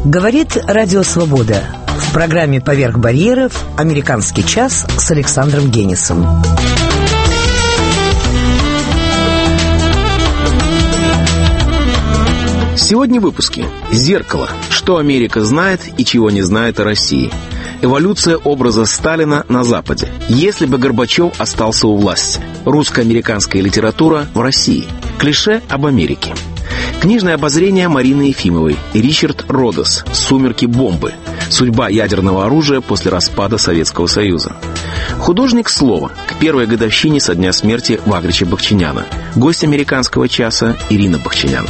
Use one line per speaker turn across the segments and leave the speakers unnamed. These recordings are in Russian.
Говорит Радио Свобода. В программе «Поверх барьеров» «Американский час» с Александром Генисом.
Сегодня в выпуске «Зеркало. Что Америка знает и чего не знает о России». Эволюция образа Сталина на Западе. Если бы Горбачев остался у власти. Русско-американская литература в России. Клише об Америке. Книжное обозрение Марины Ефимовой и Ричард Родос «Сумерки бомбы. Судьба ядерного оружия после распада Советского Союза». Художник слова к первой годовщине со дня смерти Вагрича Бахчиняна. Гость «Американского часа» Ирина Бахчинян.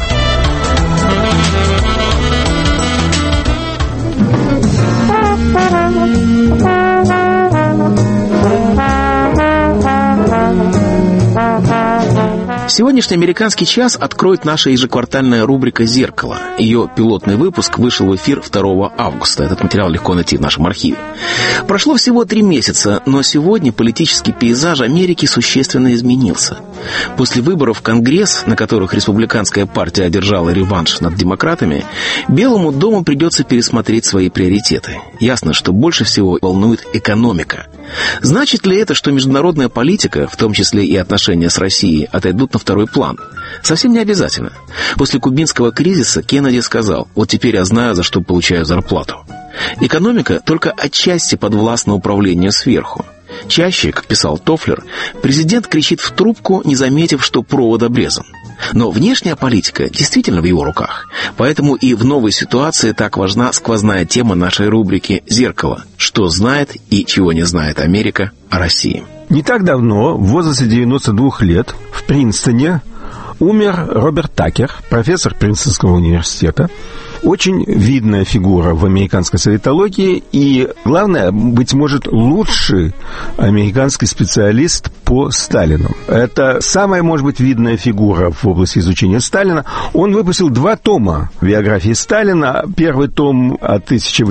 Сегодняшний «Американский час» откроет наша ежеквартальная рубрика «Зеркало». Ее пилотный выпуск вышел в эфир 2 августа. Этот материал легко найти в нашем архиве. Прошло всего 3 месяца, но сегодня политический пейзаж Америки существенно изменился. После выборов в Конгресс, на которых республиканская партия одержала реванш над демократами, Белому дому придется пересмотреть свои приоритеты. Ясно, что больше всего волнует экономика. Значит ли это, что международная политика, в том числе и отношения с Россией, отойдут на второй план? Совсем не обязательно. После кубинского кризиса Кеннеди сказал: «Вот теперь я знаю, за что получаю зарплату». Экономика только отчасти подвластна управлению сверху. Чаще, как писал Тофлер, президент кричит в трубку, не заметив, что провод обрезан. Но внешняя политика действительно в его руках. Поэтому и в новой ситуации так важна сквозная тема нашей рубрики «Зеркало. Что знает и чего не знает Америка о России».
Не так давно, в возрасте 92 лет, в Принстоне умер Роберт Такер, профессор Принстонского университета. Очень видная фигура в американской советологии и, главное, быть может, лучший американский специалист по Сталину. Это самая, может быть, видная фигура в области изучения Сталина. Он выпустил 2 тома биографии Сталина. Первый том от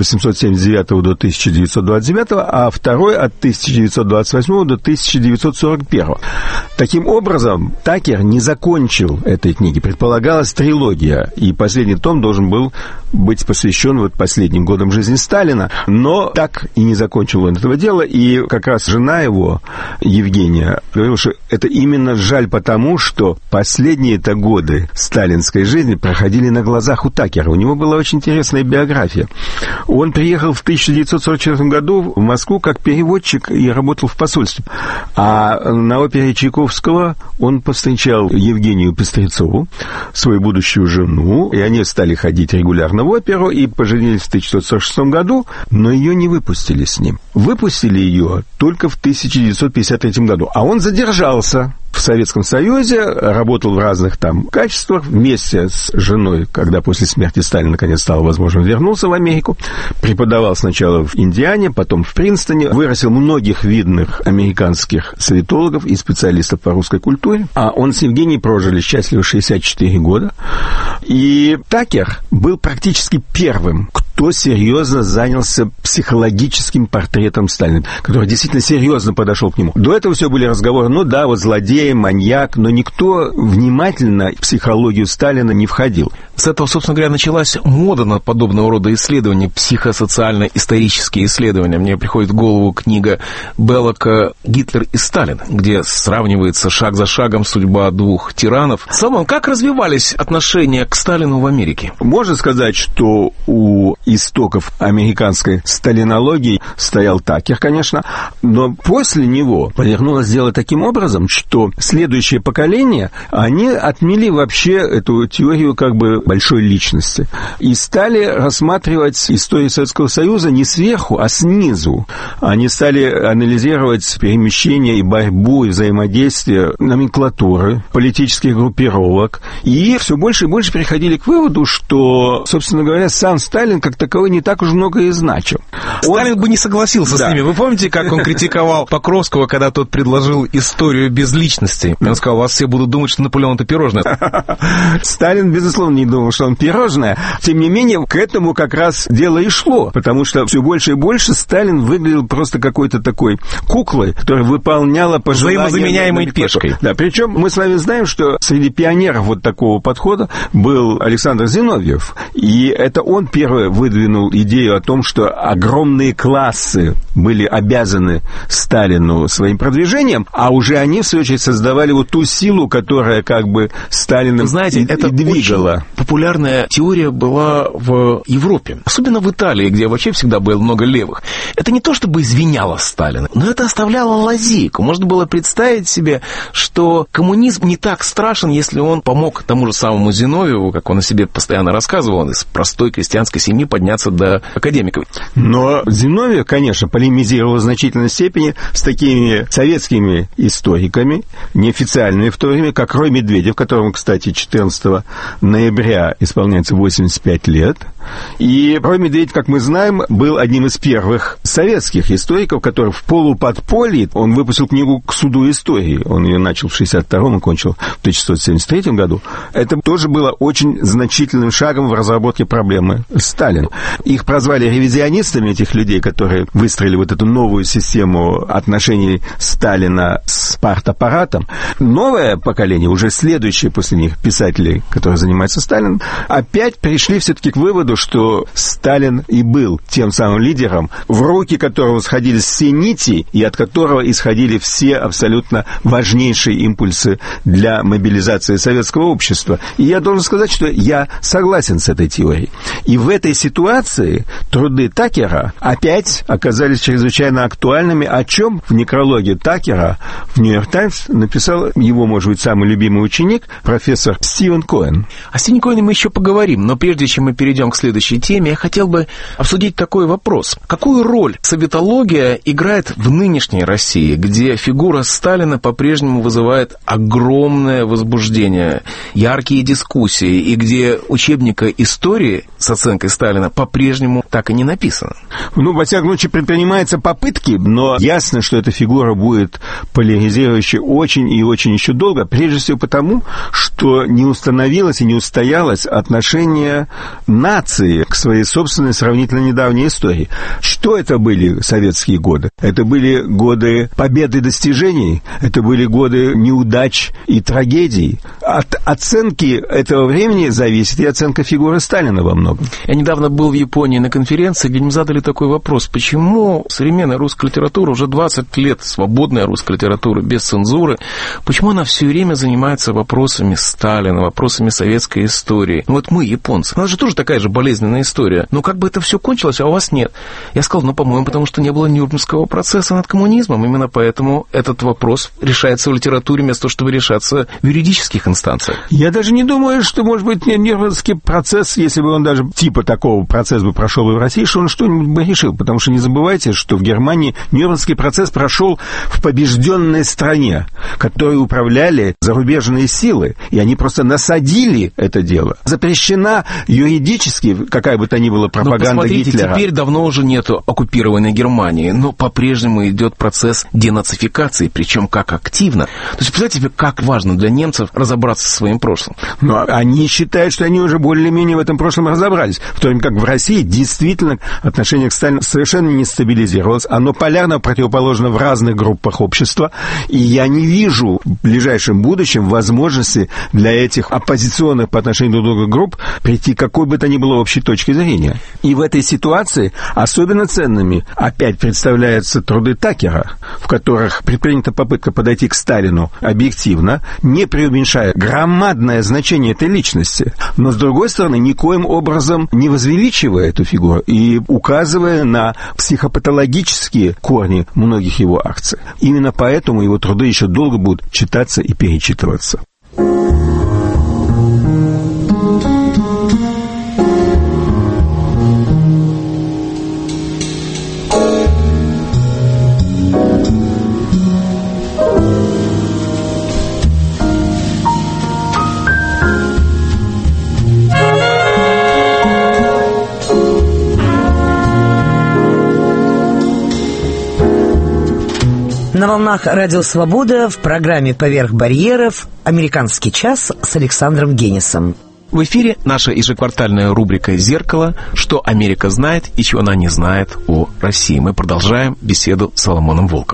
1879 до 1929, а второй от 1928 до 1941. Таким образом, Такер не закончил этой книги. Предполагалась трилогия, и последний том должен был быть посвящен последним годам жизни Сталина, но так и не закончил он этого дела, и как раз жена его, Евгения, говорила, что это именно жаль потому, что последние-то годы сталинской жизни проходили на глазах у Такера. У него была очень интересная биография. Он приехал в 1944 году в Москву как переводчик и работал в посольстве. А на опере Чайковского он повстречал Евгению Пестрецову, свою будущую жену, и они стали ходить регулярно в оперу и поженились в 1946 году, но ее не выпустили с ним. Выпустили ее только в 1953 году, а он задержался в Советском Союзе, работал в разных там качествах вместе с женой, когда после смерти Сталина наконец стало возможным, вернулся в Америку, преподавал сначала в Индиане, потом в Принстоне, вырастил многих видных американских советологов и специалистов по русской культуре, а он с Евгенией прожили счастливо 64 года, и Такер был практически первым, кто серьезно занялся психологическим портретом Сталина, который действительно серьезно подошел к нему. До этого все были разговоры, злодей, маньяк, но никто внимательно в психологию Сталина не входил.
С этого, собственно говоря, началась мода на подобного рода исследования, психосоциально-исторические исследования. Мне приходит в голову книга Беллока «Гитлер и Сталин», где сравнивается шаг за шагом судьба 2 тиранов. Салман, как развивались отношения к Сталину в Америке?
Можно сказать, что у истоков американской сталинологии стоял Такер, конечно, но после него повернулось дело таким образом, что следующее поколение, они отмели вообще эту теорию большой личности и стали рассматривать историю Советского Союза не сверху, а снизу. Они стали анализировать перемещение и борьбу, и взаимодействие номенклатуры, политических группировок, и все больше и больше приходили к выводу, что, собственно говоря, сам Сталин как таковой не так уж много и значил.
Сталин бы не согласился с ними. Вы помните, как он критиковал Покровского, когда тот предложил историю без личности? Он сказал: вас все будут думать, что Наполеон — это пирожное.
Сталин, безусловно, не думал, что он пирожное. Тем не менее, к этому как раз дело и шло, потому что все больше и больше Сталин выглядел просто какой-то такой куклой, которая выполняла пожелания...
Взаимозаменяемой пешкой.
Да, причем мы с вами знаем, что среди пионеров такого подхода был был Александр Зиновьев, и это он первый выдвинул идею о том, что огромные классы были обязаны Сталину своим продвижением, а уже они, в свою очередь, создавали вот ту силу, которая как бы Сталиным
это
двигала.
Очень популярная теория была в Европе, особенно в Италии, где вообще всегда было много левых. Это не то, чтобы извиняло Сталина, но это оставляло лазейку. Можно было представить себе, что коммунизм не так страшен, если он помог тому же самому Зиновьеву, как он о себе постоянно рассказывал, он из простой крестьянской семьи подняться до академика.
Но Зиновьев, конечно, полемизировал в значительной степени с такими советскими историками, неофициальными в то время, как Рой Медведев, которому, кстати, 14 ноября исполняется 85 лет. И Рой Медведев, как мы знаем, был одним из первых советских историков, который в полуподполье, он выпустил книгу «К суду истории». Он ее начал в 62-м и кончил в 1973 году. Это тоже было очень значительным шагом в разработке проблемы Сталина. Их прозвали ревизионистами, этих людей, которые выстроили вот эту новую систему отношений Сталина с партаппаратом. Новое поколение, уже следующее после них писателей, которые занимаются Сталином, опять пришли все-таки к выводу, что Сталин и был тем самым лидером, в руки которого сходились все нити, и от которого исходили все абсолютно важнейшие импульсы для мобилизации советского общества. И я должен сказать, что я согласен с этой теорией. И в этой ситуации труды Такера опять оказались чрезвычайно актуальными, о чем в некрологе Такера в «Нью-Йорк Таймс» написал его, может быть, самый любимый ученик, профессор Стивен Коэн.
О Стивене Коэне мы еще поговорим, но прежде чем мы перейдем к следующей теме, я хотел бы обсудить такой вопрос. Какую роль советология играет в нынешней России, где фигура Сталина по-прежнему вызывает огромное возбуждение, яркие дискуссии, и где учебника истории с оценкой Сталина по-прежнему так и не написано?
Ну, во всяком случае, предпринимаются попытки, но ясно, что эта фигура будет поляризирующей очень и очень еще долго, прежде всего потому, что не установилось и не устоялось отношение нации к своей собственной сравнительно недавней истории. Что это были советские годы? Это были годы побед и достижений, это были годы неудач и трагедий. От оценки этого времени зависит и оценка фигуры Сталина во многом.
Я недавно был в Японии на конференции, где мне задали такой вопрос: почему современная русская литература, уже 20 лет свободная русская литература, без цензуры, почему она все время занимается вопросами Сталина, вопросами советской истории? Ну вот мы, японцы, у нас же тоже такая же болезненная история. Но как бы это все кончилось, а у вас нет? Я сказал, по-моему, потому что не было Нюрнбергского процесса над коммунизмом. Именно поэтому этот вопрос решается в литературе вместо того, чтобы решаться в юридических инстанциях.
Я даже не думаю, что, может быть, Нюрнбергский процесс, если бы он даже типа такого процесса бы прошел и в России, что он что-нибудь бы решил. Потому что не забывайте, что в Германии Нюрнбергский процесс прошел в побежденной стране, которой управляли зарубежные силы, и они просто насадили это дело. Запрещена юридически какая бы то ни была пропаганда Гитлера.
Теперь давно уже нету оккупированной Германии, но по-прежнему идет процесс денацификации, причем как активно. То есть, представьте себе, как важно для немцев разобраться со своим прошлым.
Но они считают, что они уже более-менее в этом прошлом разобрались. В то время как в России действительно отношение к Сталину совершенно не стабилизировалось. Оно полярно противоположно в разных группах общества. И я не вижу в ближайшем будущем возможности для этих оппозиционных по отношению друг к другу групп прийти к какой бы то ни было общей точке зрения. И в этой ситуации особенно ценными опять представляются труды Такера, в которых предпринята попытка подойти к Сталину объективно, не преуменьшая громадное значение этой личности, но, с другой стороны, никоим образом не возвеличивая эту фигуру и указывая на психопатологические корни многих его акций. Именно поэтому его труды еще долго будут читаться и перечитываться.
На волнах Радио Свобода в программе «Поверх барьеров» «Американский час» с Александром Генисом.
В эфире наша ежеквартальная рубрика «Зеркало. Что Америка знает и чего она не знает о России». Мы продолжаем беседу с Соломоном Волковым.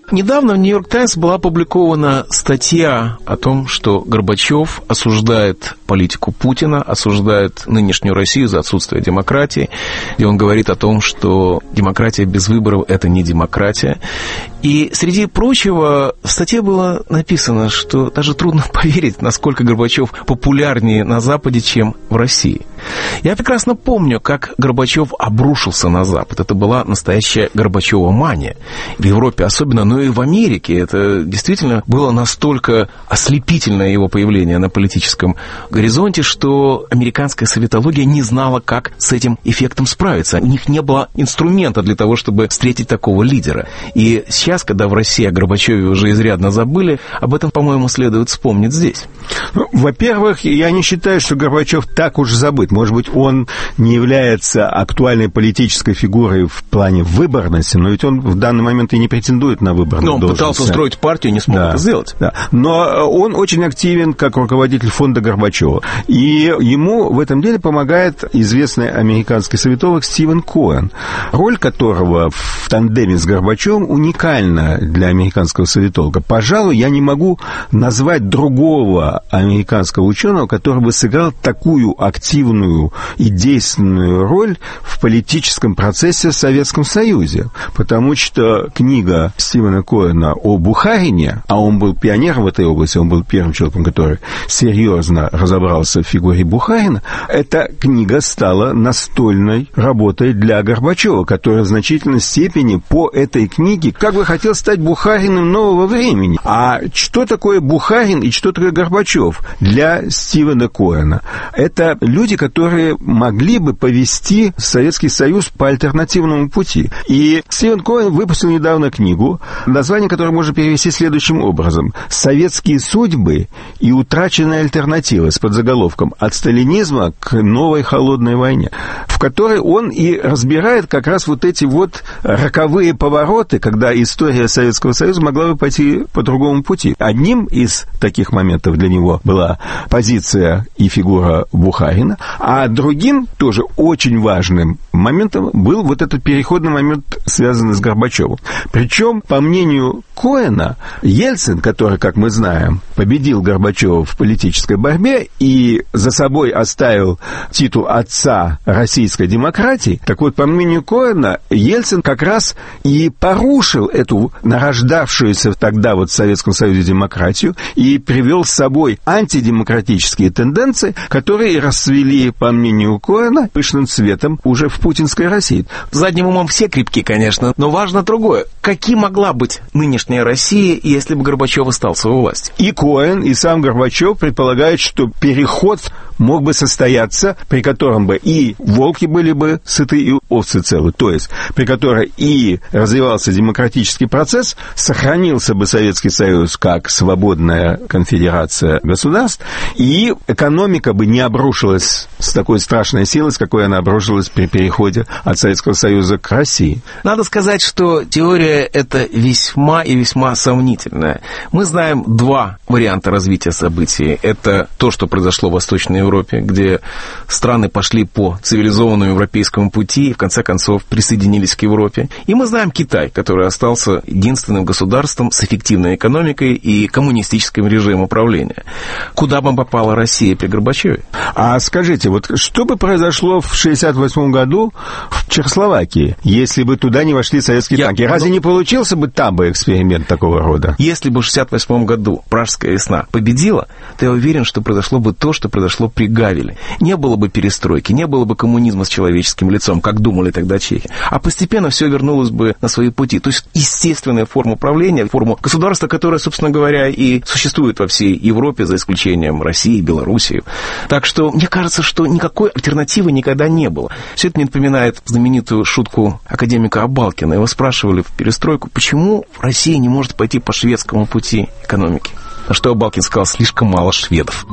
Недавно в «Нью-Йорк Таймс» была опубликована статья о том, что Горбачев осуждает политику Путина, осуждает нынешнюю Россию за отсутствие демократии, где он говорит о том, что демократия без выборов – это не демократия. И, среди прочего, в статье было написано, что даже трудно поверить, насколько Горбачев популярнее на Западе, чем в России. Я прекрасно помню, как Горбачев обрушился на Запад. Это была настоящая Горбачева мания. В Европе особенно, но и в Америке. Это действительно было настолько ослепительное его появление на политическом горизонте, что американская советология не знала, как с этим эффектом справиться. У них не было инструмента для того, чтобы встретить такого лидера. И сейчас, когда в России о Горбачеве уже изрядно забыли, об этом, по-моему, следует вспомнить здесь.
Ну, во-первых, я не считаю, что Горбачев так уж забыт. Может быть, он не является актуальной политической фигурой в плане выборности, но ведь он в данный момент и не претендует на выборную должность.
Но он пытался устроить партию, не смог это сделать.
Да. Но он очень активен как руководитель фонда Горбачева. И ему в этом деле помогает известный американский советолог Стивен Коэн, роль которого в тандеме с Горбачевым уникальна для американского советолога. Пожалуй, я не могу назвать другого американского ученого, который бы сыграл такую активную и действенную роль в политическом процессе в Советском Союзе. Потому что книга Стивена Коэна о Бухарине, а он был пионером в этой области, он был первым человеком, который серьезно разобрался в фигуре Бухарина, эта книга стала настольной работой для Горбачева, который в значительной степени по этой книге как бы хотел стать Бухариным нового времени. А что такое Бухарин и что такое Горбачев для Стивена Коэна? Это люди, которые могли бы повести Советский Союз по альтернативному пути. И Стивен Коэн выпустил недавно книгу, название которой можно перевести следующим образом: «Советские судьбы и утраченные альтернативы», с подзаголовком «От сталинизма к новой холодной войне», в которой он и разбирает как раз вот эти вот роковые повороты, когда история Советского Союза могла бы пойти по другому пути. Одним из таких моментов для него была позиция и фигура Бухарина, а другим, тоже очень важным моментом, был вот этот переходный момент, связанный с Горбачевым. Причем, по мнению Коэна, Ельцин, который, как мы знаем, победил Горбачева в политической борьбе и за собой оставил титул отца российской демократии, так вот, по мнению Коэна, Ельцин как раз и порушил эту нарождавшуюся тогда вот в Советском Союзе демократию и привел с собой антидемократические тенденции, которые расцвели, по мнению Коэна, пышным цветом уже в путинской России.
Задним умом все крепки, конечно, но важно другое. Каким могла быть нынешняя Россия, если бы Горбачев остался у власти?
И Коэн, и сам Горбачев предполагают, что переход мог бы состояться, при котором бы и волки были бы сыты, и овцы целы. То есть, при которой и развивался демократический процесс, сохранился бы Советский Союз как свободная конфедерация государств, и экономика бы не обрушилась с такой страшной силой, с какой она обрушилась при переходе от Советского Союза к России.
Надо сказать, что теория эта весьма и весьма сомнительная. Мы знаем два варианта развития событий. Это то, что произошло в Восточной Европе, где страны пошли по цивилизованному европейскому пути и, в конце концов, присоединились к Европе. И мы знаем Китай, который остался единственным государством с эффективной экономикой и коммунистическим режимом управления. Куда бы попала Россия при Горбачеве?
А скажите, вот что бы произошло в 1968 году в Чехословакии, если бы туда не вошли советские танки? Разве не получился бы там бы эксперимент такого рода?
Если бы в 1968 году Пражская весна победила, то я уверен, что произошло бы то, что произошло при Гавеле. Не было бы перестройки, не было бы коммунизма с человеческим лицом, как думали тогда чехи. А постепенно все вернулось бы на свои пути. То есть естественная форма управления, форма государства, которая, собственно говоря, и существует во всей Европе, за исключением России, Белоруссии. Так что мне кажется, что никакой альтернативы никогда не было. Все это мне напоминает знаменитую шутку академика Абалкина. Его спрашивали в перестройку, почему Россия не может пойти по шведскому пути экономики. На что Абалкин сказал: слишком мало шведов.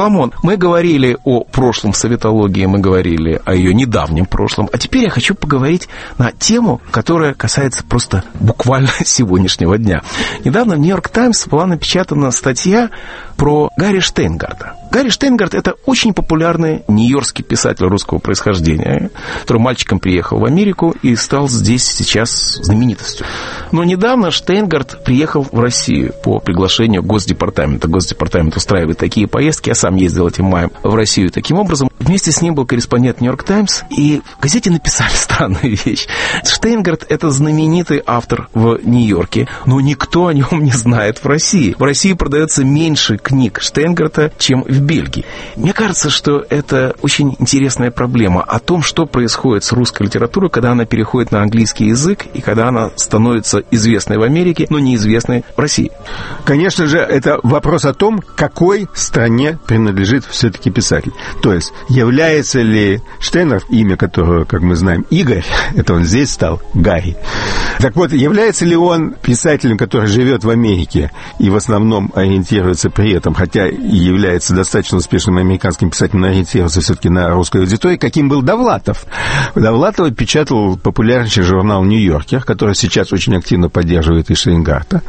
Соломон, мы говорили о прошлом советологии, мы говорили о ее недавнем прошлом, а теперь я хочу поговорить на тему, которая касается просто буквально сегодняшнего дня. Недавно в «Нью-Йорк Таймс» была напечатана статья про Гарри Штейнгарта. Гарри Штейнгарт — это очень популярный нью-йоркский писатель русского происхождения, который мальчиком приехал в Америку и стал здесь сейчас знаменитостью. Но недавно Штейнгарт приехал в Россию по приглашению Госдепартамента. Госдепартамент устраивает такие поездки. Я сам ездил этим маем в Россию таким образом. Вместе с ним был корреспондент «Нью-Йорк Таймс», и в газете написали странную вещь. Штейнгарт — это знаменитый автор в Нью-Йорке, но никто о нем не знает в России. В России продается меньше книг Штейнгарта, чем в Бельгии. Мне кажется, что это очень интересная проблема о том, что происходит с русской литературой, когда она переходит на английский язык и когда она становится известной в Америке, но неизвестной в России.
Конечно же, это вопрос о том, какой стране принадлежит все-таки писатель. То есть, является ли Штейнгарт, имя которого, как мы знаем, Игорь, это он здесь стал, Гарри. Так вот, является ли он писателем, который живет в Америке и в основном ориентируется при этом, хотя и является достаточно успешным американским писателем, но ориентируется все-таки на русскую аудиторию, каким был Довлатов. Довлатов печатал популярнейший журнал «Нью-Йоркер», который сейчас очень активно поддерживает и Штейнгарта.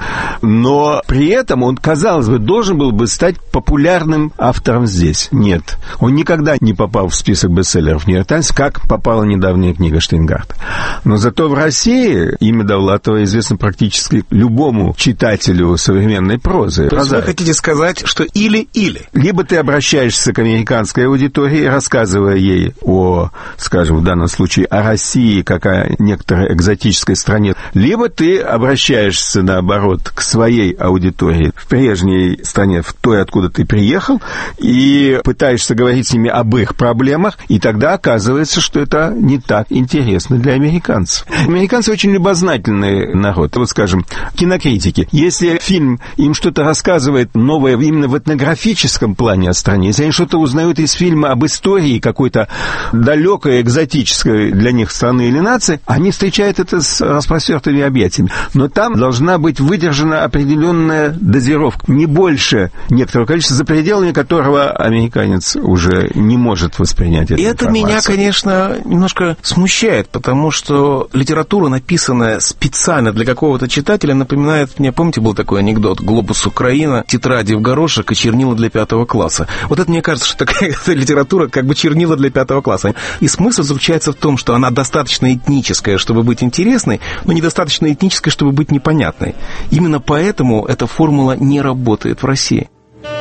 Но при этом он, казалось бы, должен был бы стать популярным автором здесь. Нет. Он никогда не попал в список бестселлеров «Нью-Йорк Таймс», как попала недавняя книга Штейнгарта. Но зато в России имя Довлатова известно практически любому читателю современной прозы.
То есть вы хотите сказать, что или-или?
Либо ты обращаешься к американской аудитории, рассказывая ей о, скажем, в данном случае, о России, как о некоторой экзотической стране, либо ты обращаешься, наоборот, к своей аудитории в прежней стране, в той, откуда ты приехал, и пытаешься говорить с ними об их проблемах, и тогда оказывается, что это не так интересно для американцев. Американцы очень любознательный народ. Вот, скажем, кинокритики. Если фильм им что-то рассказывает новое именно в этнографическом плане о стране, если они что-то узнают из фильма об истории какой-то далекой, экзотической для них страны или нации, они встречают это с распростертыми объятиями. Но там должна быть выдержана определенная дозировка, не больше некоторого количества, за пределами которого американец уже не может воспринять эту информацию.
Это меня, конечно, немножко смущает, потому что литература, написанная специально для какого-то читателя, напоминает мне, помните, был такой анекдот: «Глобус Украина, тетради в горошек и чернила для 5 класса». Вот это, мне кажется, что такая литература как бы чернила для 5 класса. И смысл заключается в том, что она достаточно этническая, чтобы быть интересной, но недостаточно этническая, чтобы быть непонятной. Именно поэтому эта формула не работает в России.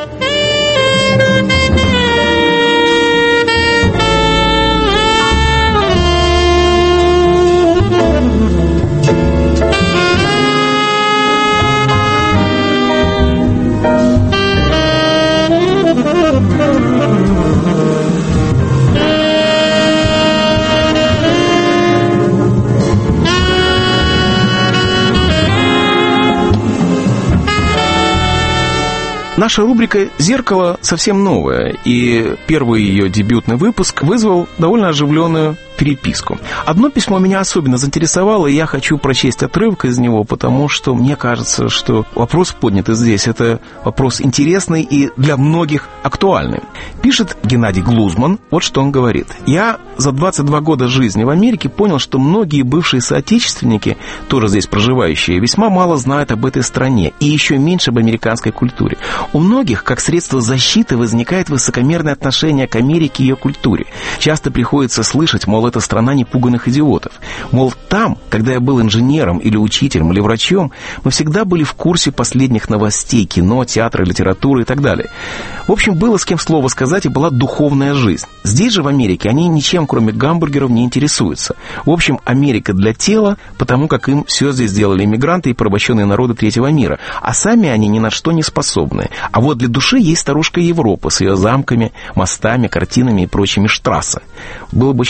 Наша рубрика «Зеркало» совсем новая, и первый ее дебютный выпуск вызвал довольно оживленную переписку. Одно письмо меня особенно заинтересовало, и я хочу прочесть отрывок из него, потому что мне кажется, что вопрос, поднятый здесь, это вопрос интересный и для многих актуальный. Пишет Геннадий Глузман, вот что он говорит. «Я за 22 года жизни в Америке понял, что многие бывшие соотечественники, тоже здесь проживающие, весьма мало знают об этой стране и еще меньше об американской культуре. У многих, как средство защиты, возникает высокомерное отношение к Америке и ее культуре. Часто приходится слышать, мол, это страна непуганных идиотов. Мол, там, когда я был инженером или учителем или врачом, мы всегда были в курсе последних новостей, кино, театра, литературы и так далее. В общем, было с кем слово сказать, и была духовная жизнь. Здесь же, в Америке, они ничем, кроме гамбургеров, не интересуются. В общем, Америка для тела, потому как им все здесь сделали иммигранты и порабощенные народы третьего мира. А сами они ни на что не способны. А вот для души есть старушка Европа с ее замками, мостами, картинами и прочими штрассе. Было бы очень интересно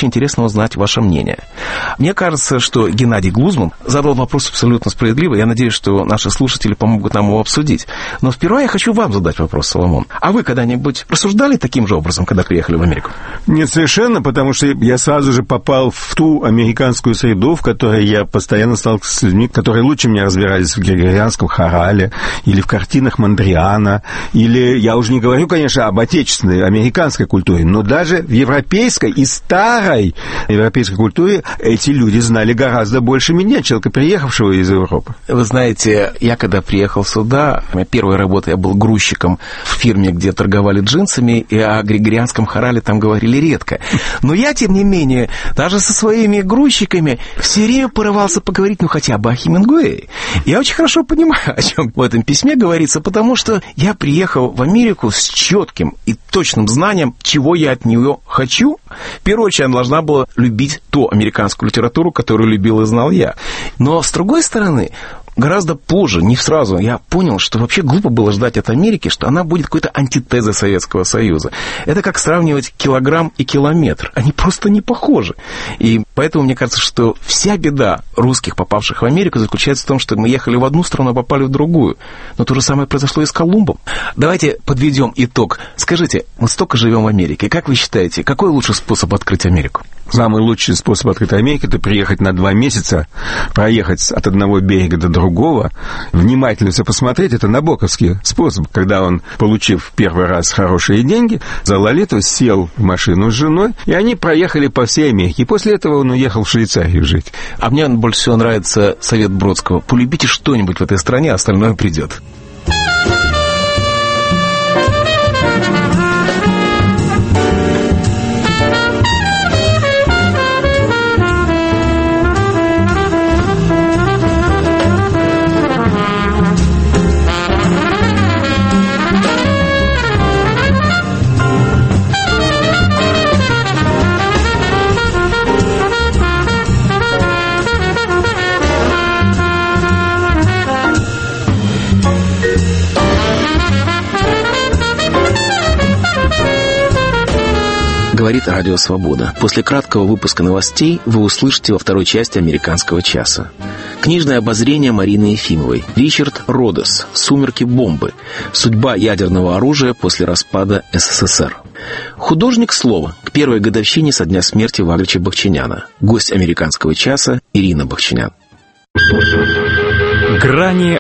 узнать ваше мнение. Мне кажется, что Геннадий Глузман задал вопрос абсолютно справедливый. Я надеюсь, что наши слушатели помогут нам его обсудить. Но сперва я хочу вам задать вопрос, Соломон. А вы когда-нибудь рассуждали таким же образом, когда приехали в Америку?
Нет, совершенно, потому что я сразу же попал в ту американскую среду, в которой я постоянно сталкивался с людьми, которые лучше меня разбирались в григорианском хорале или в картинах Мондриана, или, я уже не говорю, конечно, об отечественной, американской культуре, но даже в европейской и старой европейской культуре эти люди знали гораздо больше меня, человека, приехавшего из Европы.
Вы знаете, я когда приехал сюда, моя первая работа, я был грузчиком в фирме, где торговали джинсами, и о григорианском хорале там говорили редко. Но я, тем не менее, даже со своими грузчиками все время порывался поговорить, ну, хотя бы о Хемингуэе. Я очень хорошо понимаю, о чем в этом письме говорится, потому что я приехал в Америку с четким и точным знанием, чего я от нее хочу. В первую очередь, она должна была любить ту американскую литературу, которую любил и знал я. Но, с другой стороны, гораздо позже, не сразу, я понял, что вообще глупо было ждать от Америки, что она будет какой-то антитезой Советского Союза. Это как сравнивать килограмм и километр. Они просто не похожи. И поэтому мне кажется, что вся беда русских, попавших в Америку, заключается в том, что мы ехали в одну страну, а попали в другую. Но то же самое произошло и с Колумбом. Давайте подведем итог. Скажите, мы столько живем в Америке. Как вы считаете, какой лучший способ открыть Америку?
Самый лучший способ открыть Америку – это приехать на 2 месяца, проехать от одного берега до другого, внимательно все посмотреть. Это набоковский способ, когда он, получив первый раз хорошие деньги, за Лолиту сел в машину с женой, и они проехали по всей Америке. И после этого он уехал в Швейцарию жить.
А мне больше всего нравится совет Бродского. Полюбите что-нибудь в этой стране, а остальное придет. Говорит Радио Свобода. После краткого выпуска новостей вы услышите во второй части «Американского часа». Книжное обозрение Марины Ефимовой. Ричард Родос. «Сумерки бомбы. Судьба ядерного оружия после распада СССР». Художник слова. К первой годовщине со дня смерти Вагрича Бахчиняна. Гость «Американского часа» Ирина Бахчинян.
Грани